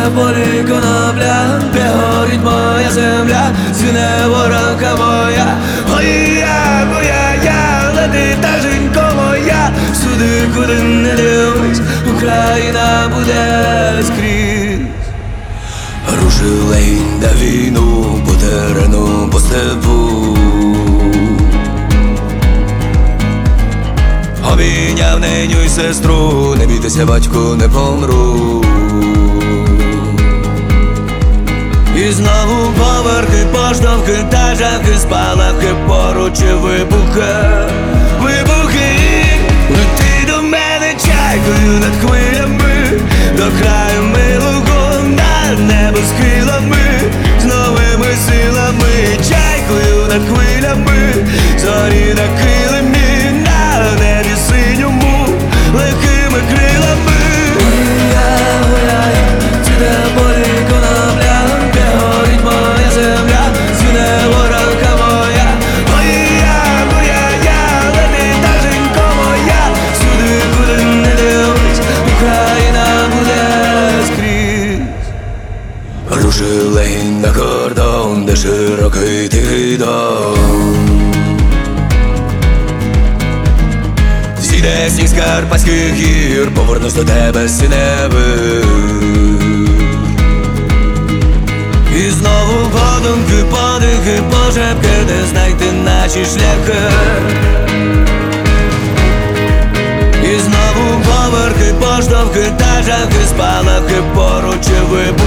полі конопля, де горить моя земля, звіне воронка моя. Ой, я, лети таженько моя, всюди, куди не дивись, Україна буде скрізь. Рушив легінь на війну, по терену, по степу. Обійняв неню й сестру, не бійтеся, батько, не помру. І знову поверхи, поштовхи, тажанки, спалахи, поруч і вибухи, вибухи. Лети до мене чайкою над хвилями, до краю милого над небо схилами, з новими силами, чайкою над хвилями, зорі на килимі, на небі синьому, легкими крилами. Цвіте полі конопля, де горить моя земля, звіне воронка моя. Ой, я, лети таженько моя, всюди, куди не дивись, Україна буде скрізь. Рушив легінь на кордон, де широкий тихий дом. Зійде сніг з Карпатських гір, повернусь до тебе, синеве. І знову подумки, подихи, пошепки, де знайти наші шляхи. І знову поверхи, поштовхи, тажанки, спалахи, поруч і вибухи.